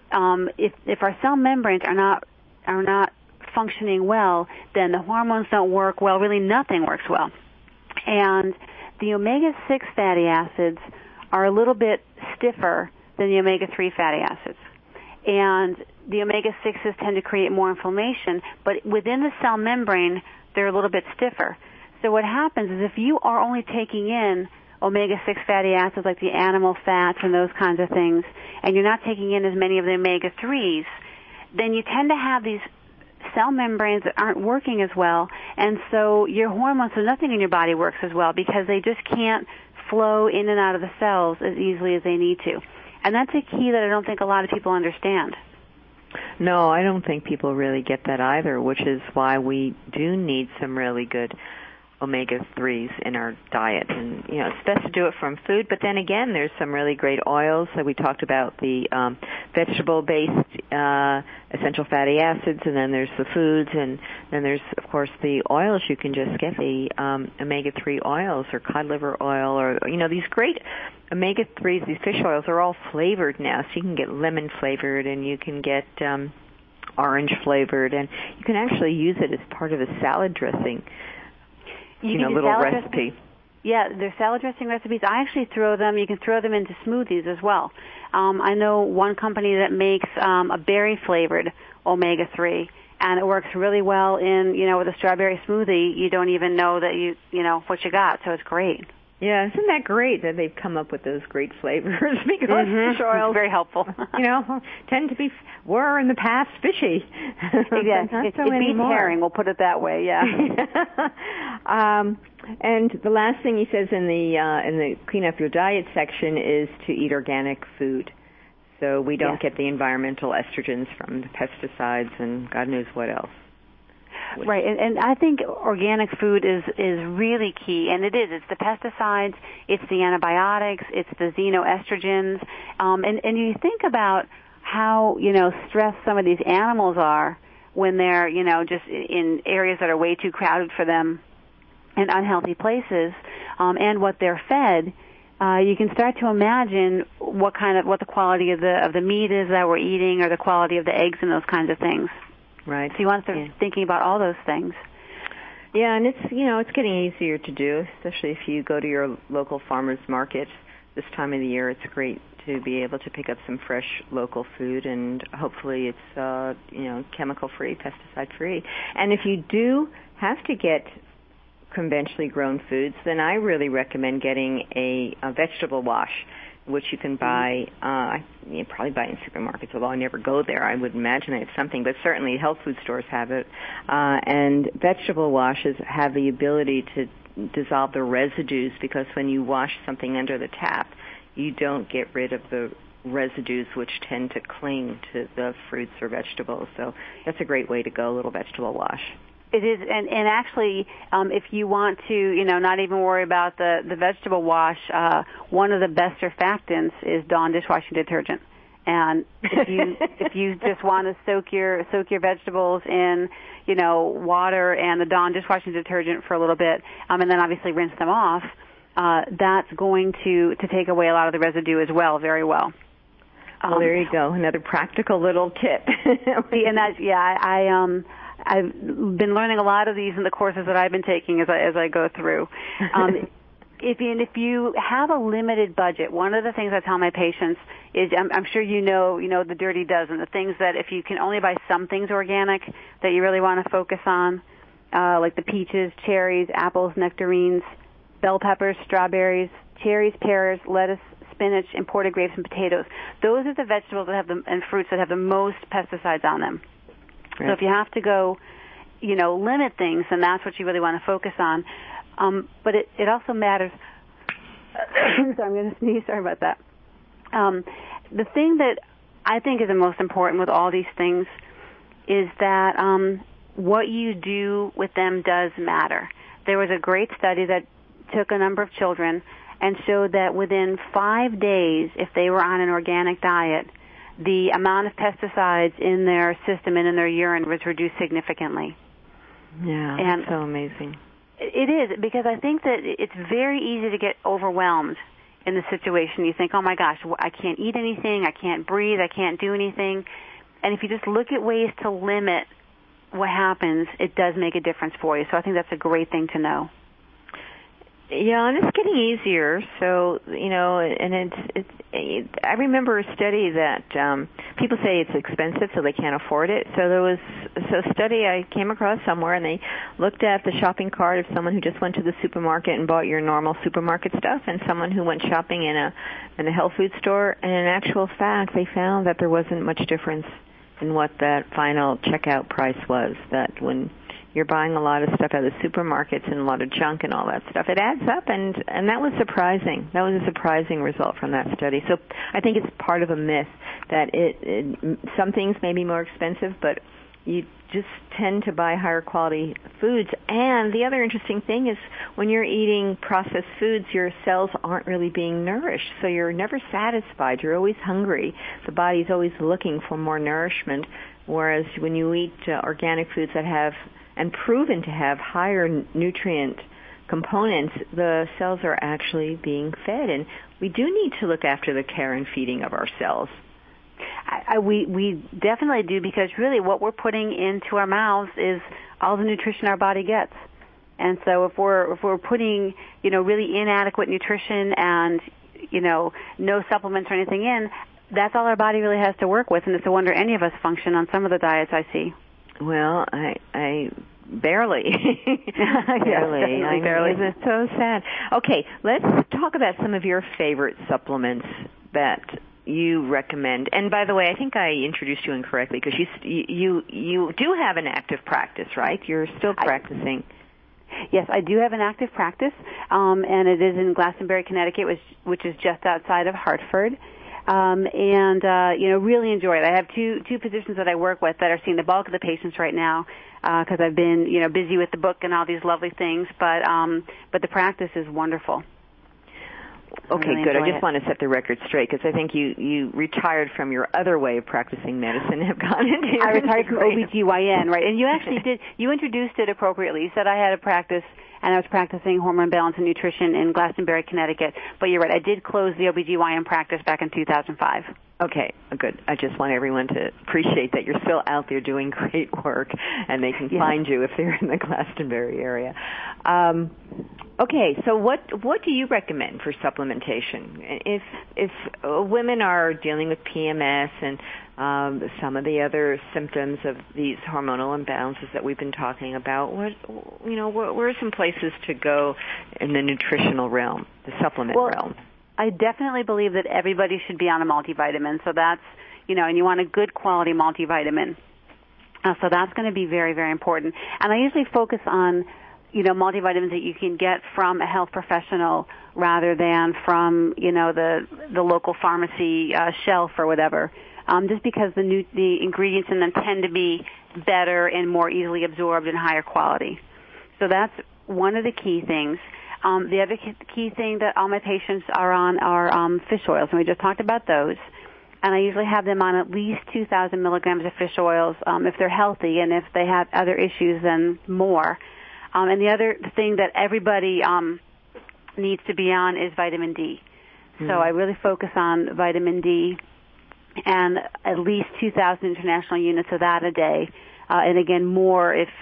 if our cell membranes are not functioning well, then the hormones don't work well. Really, nothing works well. And the omega-6 fatty acids are a little bit stiffer than the omega-3 fatty acids. And the omega-6s tend to create more inflammation, but within the cell membrane, they're a little bit stiffer. So what happens is if you are only taking in omega-6 fatty acids like the animal fats and those kinds of things, and you're not taking in as many of the omega-3s, then you tend to have these cell membranes that aren't working as well, and so your hormones, so nothing in your body works as well because they just can't flow in and out of the cells as easily as they need to. And that's a key that I don't think a lot of people understand. No, I don't think people really get that either, which is why we do need some really good omega-3s in our diet. And, it's best to do it from food, but then again, there's some really great oils. So we talked about the vegetable-based essential fatty acids, and then there's the foods, and then there's, of course, the oils. You can just get the omega-3 oils or cod liver oil or, these great omega-3s, these fish oils are all flavored now. So you can get lemon flavored and you can get orange flavored, and you can actually use it as part of a salad dressing. Little recipe. Yeah, they're salad dressing recipes. I actually you can throw them into smoothies as well. I know one company that makes a berry-flavored omega-3, and it works really well in, with a strawberry smoothie. You don't even know that what you got, so it's great. Yeah, isn't that great that they've come up with those great flavors because fish oils, very helpful. Tend to were in the past fishy. Exactly. It beats herring, we'll put it that way. Yeah. And the last thing he says in the clean up your diet section is to eat organic food, so we don't get the environmental estrogens from the pesticides and God knows what else. Right, and I think organic food is really key, and it is. It's the pesticides, it's the antibiotics, it's the xenoestrogens, and you think about how, stressed some of these animals are when they're, just in areas that are way too crowded for them and unhealthy places, and what they're fed. You can start to imagine what the quality of the meat is that we're eating, or the quality of the eggs and those kinds of things. Right. So you want to start thinking about all those things. Yeah, and it's getting easier to do, especially if you go to your local farmers market this time of the year. It's great to be able to pick up some fresh local food, and hopefully it's chemical-free, pesticide-free. And if you do have to get conventionally grown foods, then I really recommend getting a vegetable wash, which you can buy, you probably buy in supermarkets, although I never go there. I would imagine it's something, but certainly health food stores have it. And vegetable washes have the ability to dissolve the residues, because when you wash something under the tap, you don't get rid of the residues which tend to cling to the fruits or vegetables. So that's a great way to go, a little vegetable wash. It is, and actually, if you want to, not even worry about the vegetable wash, one of the best surfactants is Dawn dishwashing detergent. And if you just want to soak your vegetables in, water and the Dawn dishwashing detergent for a little bit, and then obviously rinse them off, that's going to take away a lot of the residue as well, very well. Well, there you go, another practical little tip. And that's I've been learning a lot of these in the courses that I've been taking as I go through. If you have a limited budget, one of the things I tell my patients is, I'm sure you know the dirty dozen, the things that if you can only buy some things organic that you really want to focus on, like the peaches, cherries, apples, nectarines, bell peppers, strawberries, cherries, pears, lettuce, spinach, imported grapes, and potatoes. Those are the vegetables that have and fruits that have the most pesticides on them. Right. So if you have to go, limit things, then that's what you really want to focus on. But it also matters. Sorry, I'm going to sneeze. Sorry about that. The thing that I think is the most important with all these things is that what you do with them does matter. There was a great study that took a number of children and showed that within 5 days, if they were on an organic diet, the amount of pesticides in their system and in their urine was reduced significantly. Yeah, and that's so amazing. It is, because I think that it's very easy to get overwhelmed in the situation. You think, oh my gosh, I can't eat anything, I can't breathe, I can't do anything. And if you just look at ways to limit what happens, it does make a difference for you. So I think that's a great thing to know. Yeah, and it's getting easier. So, and I remember a study that people say it's expensive, so they can't afford it. So there was a study I came across somewhere, and they looked at the shopping cart of someone who just went to the supermarket and bought your normal supermarket stuff, and someone who went shopping in a health food store. And in actual fact, they found that there wasn't much difference in what that final checkout price was. That when you're buying a lot of stuff out of the supermarkets and a lot of junk and all that stuff, it adds up, and that was surprising. That was a surprising result from that study. So I think it's part of a myth that some things may be more expensive, but you just tend to buy higher quality foods. And the other interesting thing is when you're eating processed foods, your cells aren't really being nourished, so you're never satisfied. You're always hungry. The body's always looking for more nourishment, whereas when you eat organic foods that have and proven to have higher nutrient components, the cells are actually being fed. And we do need to look after the care and feeding of our cells. We definitely do, because really what we're putting into our mouths is all the nutrition our body gets. And so if we're putting, really inadequate nutrition and, no supplements or anything in, that's all our body really has to work with. And it's a wonder any of us function on some of the diets I see. Well, I barely. Barely. Barely. It's so sad. Okay, let's talk about some of your favorite supplements that you recommend. And by the way, I think I introduced you incorrectly, because you do have an active practice, right? You're still practicing. Yes, I do have an active practice, and it is in Glastonbury, Connecticut, which is just outside of Hartford. Really enjoy it. I have two physicians that I work with that are seeing the bulk of the patients right now, because I've been, busy with the book and all these lovely things, but the practice is wonderful. Okay, really good. I just want to set the record straight, because I think you retired from your other way of practicing medicine and have gone into your I retired from OBGYN, right? And you actually did. You introduced it appropriately. You said I had a practice and I was practicing hormone balance and nutrition in Glastonbury, Connecticut. But you're right, I did close the OBGYN practice back in 2005. Okay, good. I just want everyone to appreciate that you're still out there doing great work, and they can find you if they're in the Glastonbury area. Okay, so what do you recommend for supplementation? If women are dealing with PMS and some of the other symptoms of these hormonal imbalances that we've been talking about, where are some places to go in the nutritional realm, the supplement realm? I definitely believe that everybody should be on a multivitamin. So that's, and you want a good quality multivitamin. So that's going to be very, very important. And I usually focus on, multivitamins that you can get from a health professional rather than from, the local pharmacy shelf or whatever. Just because the ingredients in them tend to be better and more easily absorbed and higher quality. So that's one of the key things. The other key thing that all my patients are on are fish oils, and we just talked about those. And I usually have them on at least 2,000 milligrams of fish oils if they're healthy, and if they have other issues, then more. And the other thing that everybody needs to be on is vitamin D. Mm-hmm. So I really focus on vitamin D and at least 2,000 international units of that a day, and again more if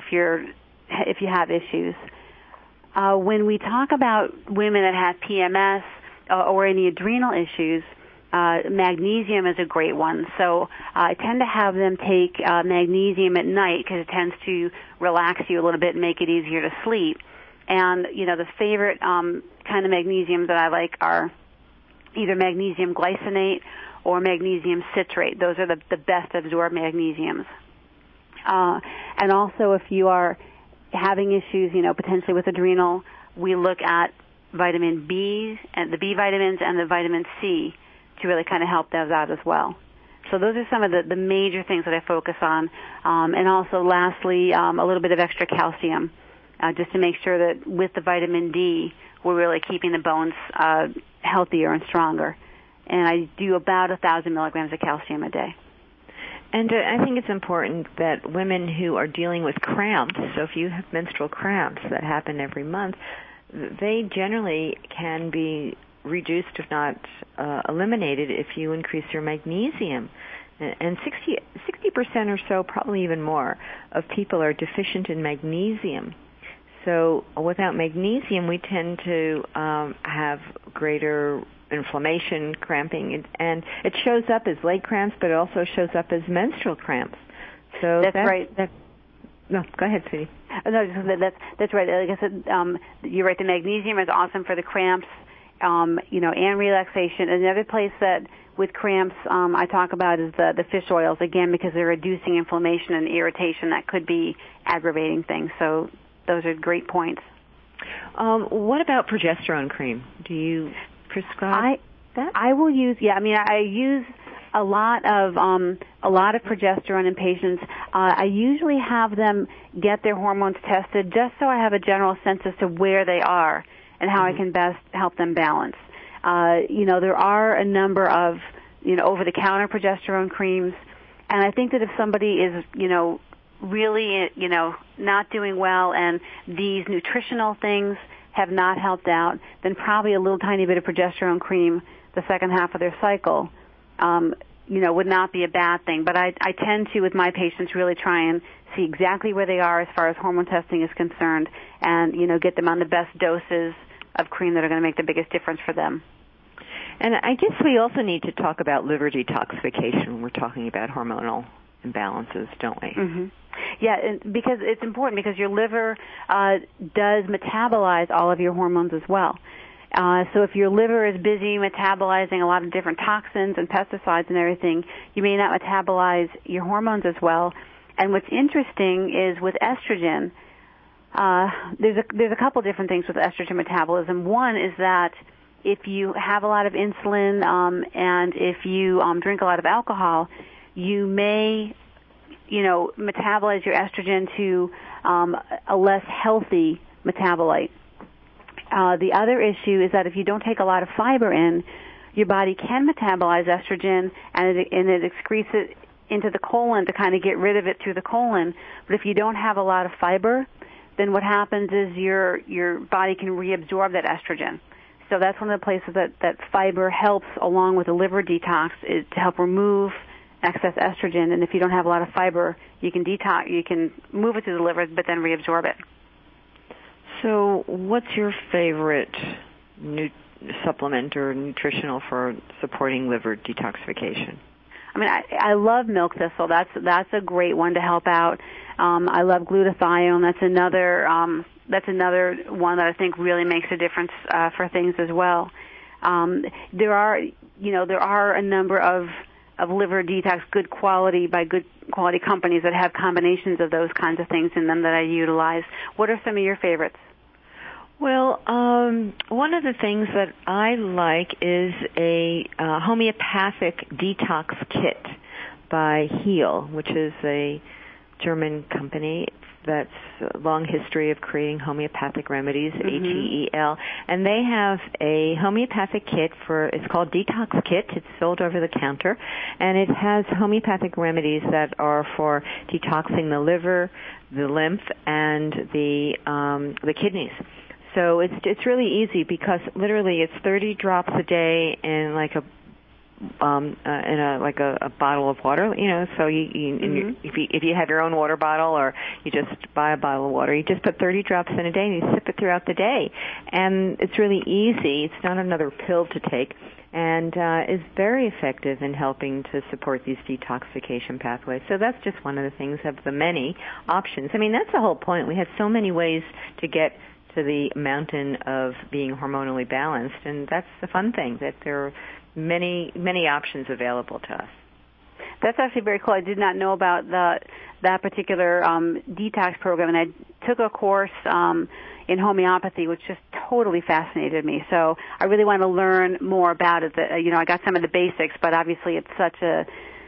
you have issues. When we talk about women that have PMS or any adrenal issues, magnesium is a great one. So I tend to have them take magnesium at night because it tends to relax you a little bit and make it easier to sleep. And, the favorite kind of magnesium that I like are either magnesium glycinate or magnesium citrate. Those are the best absorbed magnesiums. And also if you are having issues, potentially with adrenal, we look at vitamin B and the B vitamins and the vitamin C to really kind of help those out as well. So those are some of the major things that I focus on. And also lastly, a little bit of extra calcium, just to make sure that with the vitamin D, we're really keeping the bones healthier and stronger. And I do about 1,000 milligrams of calcium a day. And I think it's important that women who are dealing with cramps, so if you have menstrual cramps that happen every month, they generally can be reduced, if not eliminated, if you increase your magnesium. And 60% or so, probably even more, of people are deficient in magnesium. So without magnesium, we tend to have greater inflammation, cramping, and it shows up as leg cramps, but it also shows up as menstrual cramps. So that's right. No, go ahead, sweetie. No, that's right. Like I said, you're right. The magnesium is awesome for the cramps, and relaxation. Another place that with cramps I talk about is the fish oils, again, because they're reducing inflammation and irritation that could be aggravating things. So those are great points. What about progesterone cream? Do you prescribe that? I will use. Yeah, I use a lot of progesterone in patients. I usually have them get their hormones tested just so I have a general sense as to where they are and how I can best help them balance. There are a number of over-the-counter progesterone creams, and I think that if somebody is really not doing well and these nutritional things have not helped out, then probably a little tiny bit of progesterone cream the second half of their cycle, would not be a bad thing. But I tend to, with my patients, really try and see exactly where they are as far as hormone testing is concerned and, get them on the best doses of cream that are going to make the biggest difference for them. And I guess we also need to talk about liver detoxification when we're talking about hormonal imbalances, don't we? Mm-hmm. Yeah, because it's important because your liver does metabolize all of your hormones as well. So if your liver is busy metabolizing a lot of different toxins and pesticides and everything, you may not metabolize your hormones as well. And what's interesting is with estrogen, there's a couple different things with estrogen metabolism. One is that if you have a lot of insulin and if you drink a lot of alcohol, you may metabolize your estrogen to a less healthy metabolite. The other issue is that if you don't take a lot of fiber in, your body can metabolize estrogen and it excretes it into the colon to kind of get rid of it through the colon. But if you don't have a lot of fiber, then what happens is your body can reabsorb that estrogen. So that's one of the places that fiber helps, along with the liver detox, is to help remove excess estrogen. And if you don't have a lot of fiber, you can move it to the liver, but then reabsorb it. So what's your favorite supplement or nutritional for supporting liver detoxification? I mean, I love milk thistle. That's a great one to help out. I love glutathione. That's another one that I think really makes a difference for things as well. There are a number of liver detox good quality companies that have combinations of those kinds of things in them that I utilize. What are some of your favorites? Well, one of the things that I like is a homeopathic detox kit by Heal, which is a German company that's a long history of creating homeopathic remedies, HEEL. And they have a homeopathic kit it's called Detox Kit. It's sold over the counter. And it has homeopathic remedies that are for detoxing the liver, the lymph, and the kidneys. So it's really easy because literally it's 30 drops a day in like a bottle of water, so if you have your own water bottle or you just buy a bottle of water, you just put 30 drops in a day and you sip it throughout the day. And it's really easy. It's not another pill to take, and is very effective in helping to support these detoxification pathways. So that's just one of the things of the many options. I mean, that's the whole point. We have so many ways to get to the mountain of being hormonally balanced, and that's the fun thing, that there are many, many options available to us. That's actually very cool. I did not know about that particular detox program, and I took a course in homeopathy, which just totally fascinated me. So I really want to learn more about it. I got some of the basics, but obviously it's such a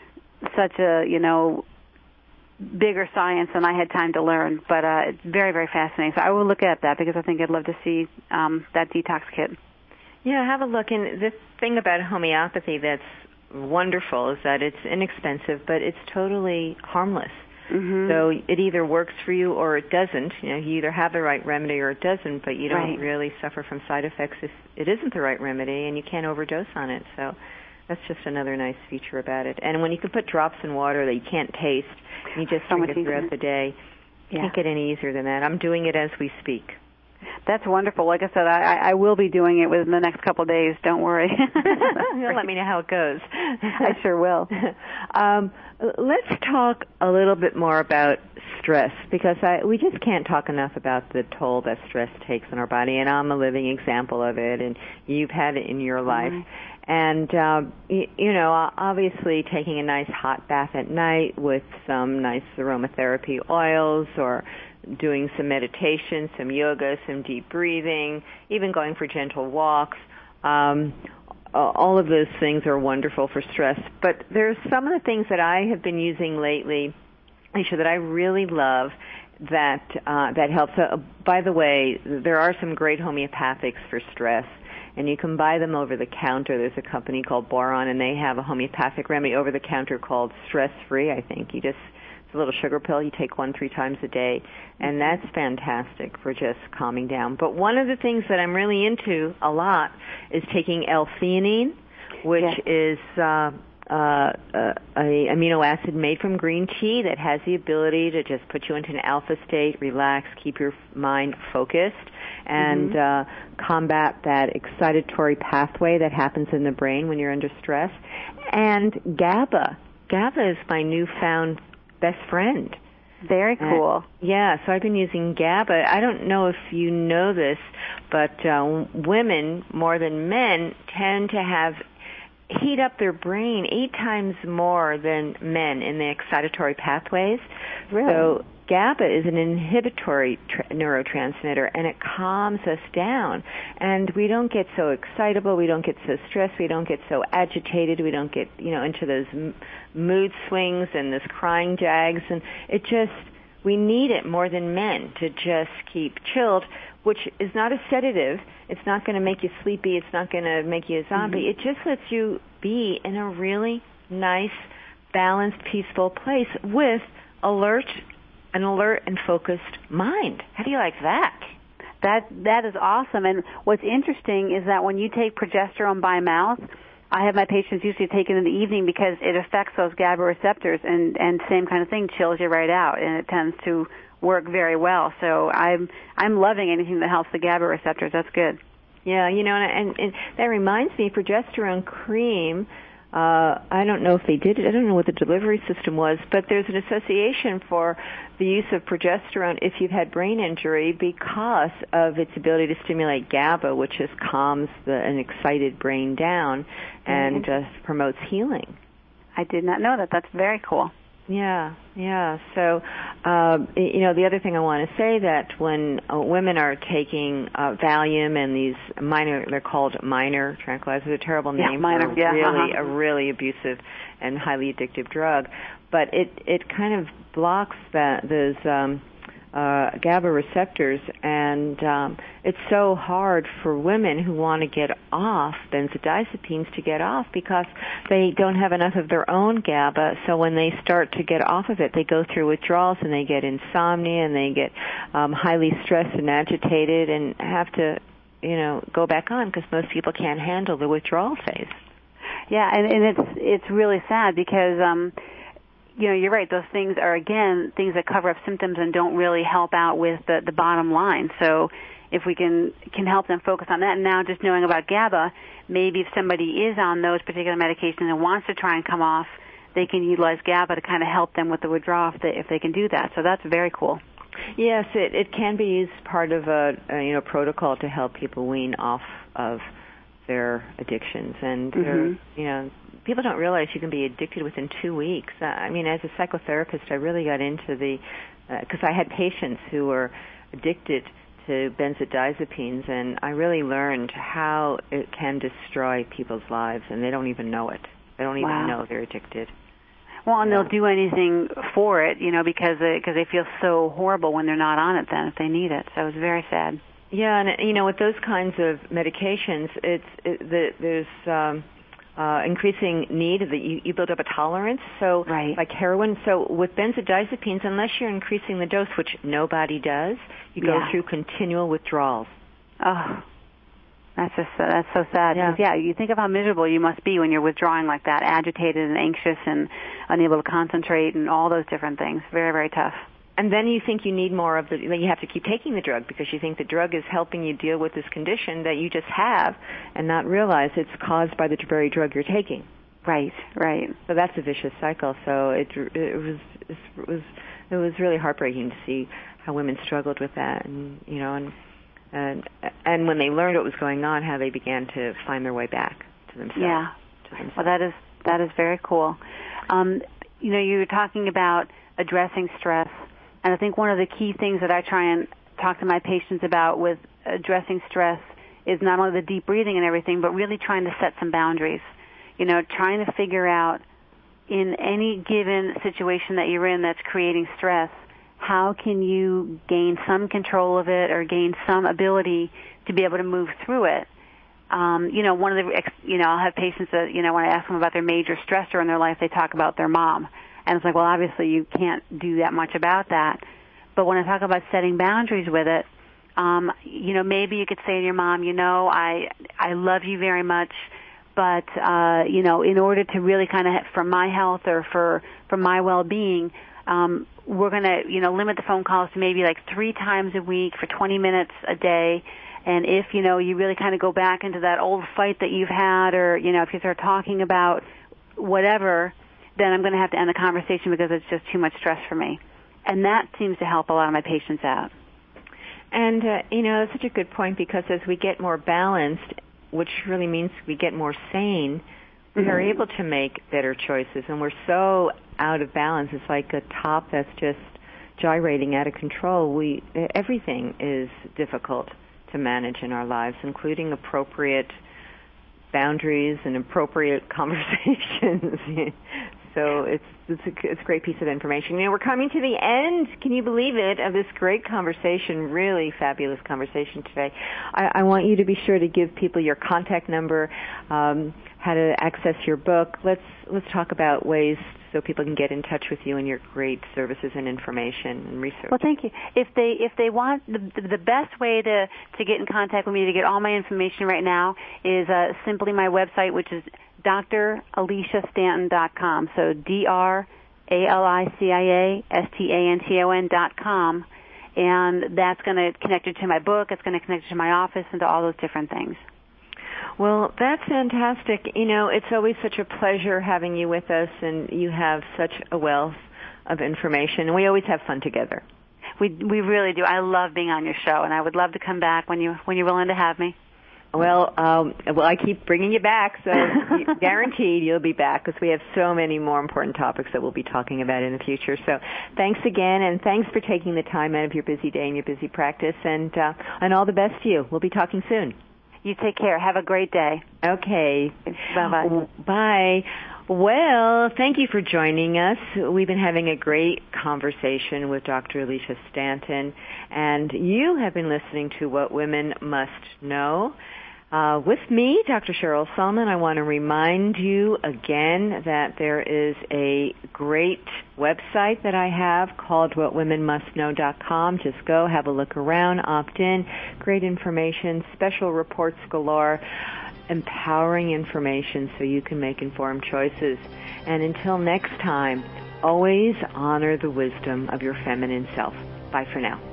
bigger science than I had time to learn. But it's very, very fascinating. So I will look at that because I think I'd love to see that detox kit. Yeah, have a look. And the thing about homeopathy that's wonderful is that it's inexpensive, but it's totally harmless. Mm-hmm. So it either works for you or it doesn't. You either have the right remedy or it doesn't, but you don't really suffer from side effects if it isn't the right remedy, and you can't overdose on it. So that's just another nice feature about it. And when you can put drops in water that you can't taste, you just drink it throughout the day. You can't get any easier than that. I'm doing it as we speak. That's wonderful. Like I said, I will be doing it within the next couple of days. Don't worry. You'll let me know how it goes. I sure will. Let's talk a little bit more about stress, because we just can't talk enough about the toll that stress takes on our body, and I'm a living example of it, and you've had it in your life. And, obviously taking a nice hot bath at night with some nice aromatherapy oils, or doing some meditation, some yoga, some deep breathing, even going for gentle walks. All of those things are wonderful for stress. But there's some of the things that I have been using lately, Aisha, that I really love that helps. By the way, there are some great homeopathics for stress, and you can buy them over the counter. There's a company called Boron, and they have a homeopathic remedy over the counter called Stress Free, I think. It's a little sugar pill. You take 1 3 times a day, and that's fantastic for just calming down. But one of the things that I'm really into a lot is taking L-theanine, which is a amino acid made from green tea that has the ability to just put you into an alpha state, relax, keep your mind focused, and combat that excitatory pathway that happens in the brain when you're under stress. And GABA. GABA is my newfound best friend. Very cool. So I've been using GABA. I don't know if you know this, but women more than men tend to heat up their brain 8 times more than men in the excitatory pathways. Really? So GABA is an inhibitory neurotransmitter, and it calms us down. And we don't get so excitable, we don't get so stressed, we don't get so agitated, we don't get, into those mood swings and this crying jags. And we need it more than men to just keep chilled, which is not a sedative. It's not going to make you sleepy. It's not going to make you a zombie. It just lets you be in a really nice, balanced, peaceful place with alert an alert and focused mind. How do you like that? That is awesome. And what's interesting is that when you take progesterone by mouth, I have my patients usually take it in the evening because it affects those GABA receptors, and same kind of thing, chills you right out, and it tends to work very well. So I'm loving anything that helps the GABA receptors. That's good. Yeah, and that reminds me, progesterone cream, I don't know if they did it. I don't know what the delivery system was, but there's an association for the use of progesterone if you've had brain injury because of its ability to stimulate GABA, which just calms an excited brain down and promotes healing. I did not know that. That's very cool. Yeah. So, the other thing I want to say that when women are taking Valium and these they're called minor tranquilizers, a terrible name for a really abusive and highly addictive drug, but it kind of blocks those GABA receptors, and it's so hard for women who want to get off benzodiazepines to get off because they don't have enough of their own GABA. So when they start to get off of it, they go through withdrawals and they get insomnia and they get highly stressed and agitated and have to, go back on because most people can't handle the withdrawal phase. Yeah, and it's really sad because you're right. Those things are, again, things that cover up symptoms and don't really help out with the bottom line. So if we can help them focus on that. And now just knowing about GABA, maybe if somebody is on those particular medications and wants to try and come off, they can utilize GABA to kind of help them with the withdrawal if they can do that. So that's very cool. Yes, it can be used part of a protocol to help people wean off of their addictions. And, people don't realize you can be addicted within 2 weeks. As a psychotherapist, I really got into because I had patients who were addicted to benzodiazepines, and I really learned how it can destroy people's lives, and they don't even know it. They don't even know they're addicted. Well, and they'll do anything for it, because they feel so horrible when they're not on it then, if they need it. So it's very sad. Yeah, and, with those kinds of medications, there's increasing need that you build up a tolerance. So, like heroin. So with benzodiazepines, unless you're increasing the dose, which nobody does, you go through continual withdrawals. Oh, that's so sad. Yeah, you think of how miserable you must be when you're withdrawing like that, agitated and anxious and unable to concentrate and all those different things. Very, very tough. And then you think you need more of then you have to keep taking the drug because you think the drug is helping you deal with this condition that you just have and not realize it's caused by the very drug you're taking. Right. So that's a vicious cycle. So it was really heartbreaking to see how women struggled with that, and when they learned what was going on, how they began to find their way back to themselves. Yeah. Well, that is very cool. You were talking about addressing stress. And I think one of the key things that I try and talk to my patients about with addressing stress is not only the deep breathing and everything, but really trying to set some boundaries. Trying to figure out in any given situation that you're in that's creating stress, how can you gain some control of it or gain some ability to be able to move through it? One of the, I'll have patients that, when I ask them about their major stressor in their life, they talk about their mom. And it's like, well, obviously you can't do that much about that. But when I talk about setting boundaries with it, maybe you could say to your mom, I love you very much, but, in order to really kind of, for my health or for my well-being, we're going to, limit the phone calls to maybe like 3 times a week for 20 minutes a day. And if, you really kind of go back into that old fight that you've had or, if you start talking about whatever, then I'm going to have to end the conversation because it's just too much stress for me. And that seems to help a lot of my patients out. And, that's such a good point because as we get more balanced, which really means we get more sane, we are able to make better choices. And we're so out of balance. It's like a top that's just gyrating out of control. Everything is difficult to manage in our lives, including appropriate boundaries and appropriate conversations. So it's a great piece of information. We're coming to the end, can you believe it, of this great conversation, really fabulous conversation today. I want you to be sure to give people your contact number, how to access your book. Let's talk about ways so people can get in touch with you and your great services and information and research. Well, thank you. If they want, the best way to get in contact with me to get all my information right now is simply my website, which is draliciastanton.com. So draliciastanton.com. And that's going to connect you to my book. It's going to connect you to my office and to all those different things. Well, that's fantastic. You know, it's always such a pleasure having you with us, and you have such a wealth of information, and we always have fun together. We really do. I love being on your show, and I would love to come back when you're willing to have me. Well, I keep bringing you back, so guaranteed you'll be back, because we have so many more important topics that we'll be talking about in the future. So thanks again, and thanks for taking the time out of your busy day and your busy practice, and all the best to you. We'll be talking soon. You take care. Have a great day. Okay. Bye-bye. Bye. Well, thank you for joining us. We've been having a great conversation with Dr. Alicia Stanton, and you have been listening to What Women Must Know. With me, Dr. Cheryl Solomon, I want to remind you again that there is a great website that I have called whatwomenmustknow.com. Just go, have a look around, opt in. Great information, special reports galore, empowering information so you can make informed choices. And until next time, always honor the wisdom of your feminine self. Bye for now.